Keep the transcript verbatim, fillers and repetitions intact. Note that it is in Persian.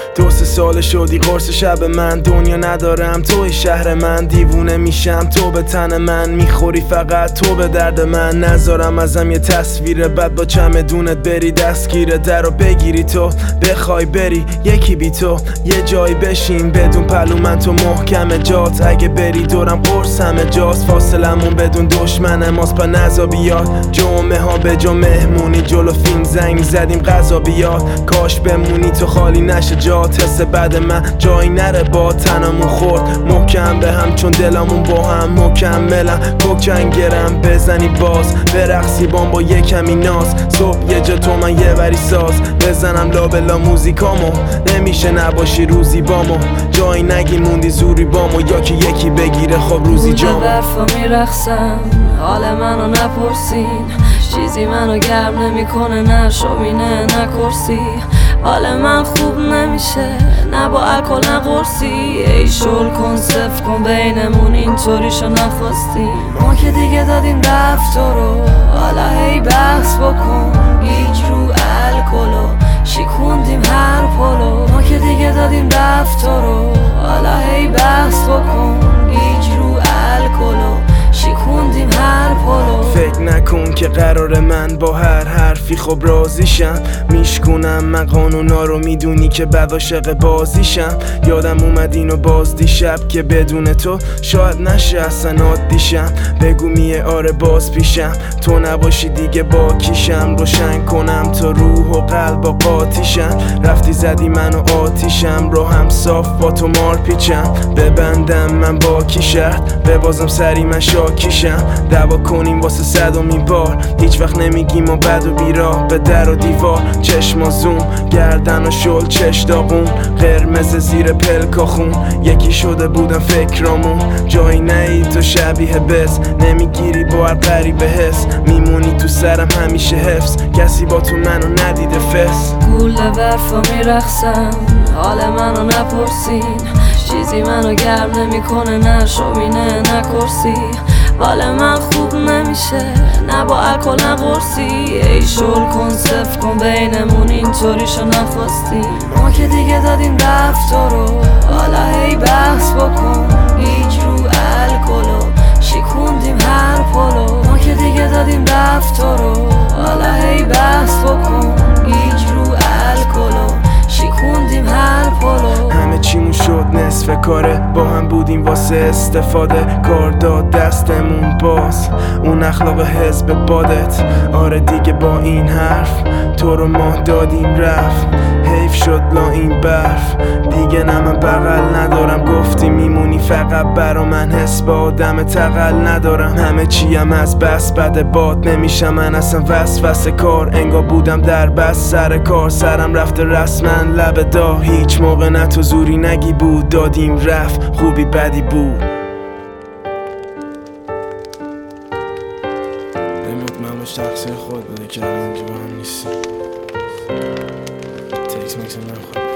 دو سه سال شدی قرص شب من، دنیا ندارم توی شهر من، دیوونه میشم تو به تن من، میخوری فقط تو به درد من. نذارم ازم یه تصویر بد با چمدونت بری دستگیر در رو بگیری تو بخوای بری یکی بی تو یه جایی بشین بدون پلو من تو محکم جات، اگه بری دورم قرص همه جاست، فاصلمون بدون دشمن ماست پا نزا بیاد جمعه ها به جا مهمونی جلو فیلم زنگ زدیم غذا بیاد، کاش بمونی تو خالی نشه جات، حس بعد من جایی نره با تنمون خورد محکم به هم چون دلمون با هم مکملم، کوکنگرم بزنی باز برقصی بام با یه کمی ناز، صبح یه جا تو من یه بری ساز بزنم لابلا موزیکامو، نمیشه نباشی روزی بامو جایی نگی موندی زوری بامو، یا که یکی بگیره خب روزی جامو. برفا میرخصم حال منو نپرسین، چیزی منو گرم نمیکنه نه شومینه نه کرسی، حال من خوب نمیشه نه با الکل نه قرصی، ای شل کن صف کن بینمون اینطوریشو نخواستیم، ما که دیگه دادیم رفت رو حالا هی بحث بکن، گیج رو الکلو شیکوندیم هر پلو، ما که دیگه دادیم رفت رو حالا هی بحث بکن، گیج رو الکلو شیکوندیم هر پلو. فکر نکن که قرار من با هر حرفی خب راضیشم، میشکنم من قانونا رو میدونی که بعد عاشق بازیشم، یادم اومد اینو باز دیشب که بدون تو شاید نشه اصلا عادیشم، بگو میه آره باز پیشم تو نباشی دیگه با کیشم، روشن کنم تا روح و قلب و قاطیشم، رفتی زدی منو آتیشم رو هم صاف با تو مار پیچم، ببندم من با کی شرط ببازم سری من شاکیشم، دعوا کنیم واسه صدومین بار هیچ وقت نمیگیم و بد و بیراه به در و دیوار، چشم و زوم گردن و شل چش داغون قرمز زیر پلکا خون، یکی شده بودم فکرامون جایی نهی تو شبیه بس، نمیگیری با هر قریب حس میمونی تو سرم همیشه حفظ، کسی با تو منو ندیده فس. گوله برفا میرخصم حال منو نپرسین، چیزی منو گرم نمیکنه نه شومینه نه کرسی، حال من خوب نمیشه نه با الکل نه قرصی، ای شل کن صف کن بینمون اینطوریشو نخواستیم، ما که دیگه دادیم رفت رو حالا هی بحث بکن، گیج رو الکلو شیکوندیم هر پلو، ما که دیگه دادیم رفت رو حالا هی بحث بکن، گیج رو الکلو شیکوندیم هر پلو. همه چیمون شد نصف کاره با هم بودیم واسه استفاده، کار داد دستمون باز اون اخلاق حزب بادت، آره دیگه با این حرف تو رو ما دادیم رفت، حیف شد لا این برف دیگه نه من بغل ندارم، گفتی میمونی فقط برا من حس با آدم تقل ندارم، همه چیم از بس بد باد نمیشم من اصلا وسوسه کار، انگار بودم در بس سر کار سرم رفته رسما لب دا، هیچ موقع نه تو زوری نگی بود دادیم رفت خوبی بدی بود. این مطمئن باش تقصیر خود بوده که الان اینجا با هم نیستیم، تکس میکس نمیخواد